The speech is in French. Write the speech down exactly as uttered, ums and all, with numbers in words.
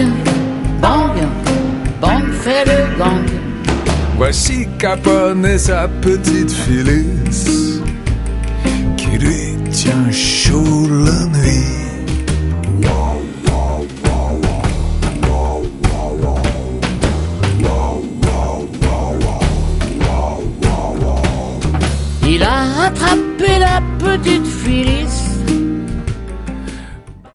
gang, bang, bang, fait le gang. Voici Capone et sa petite Phyllis qui lui tient chaud la nuit. Il a attrapé la petite Phyllis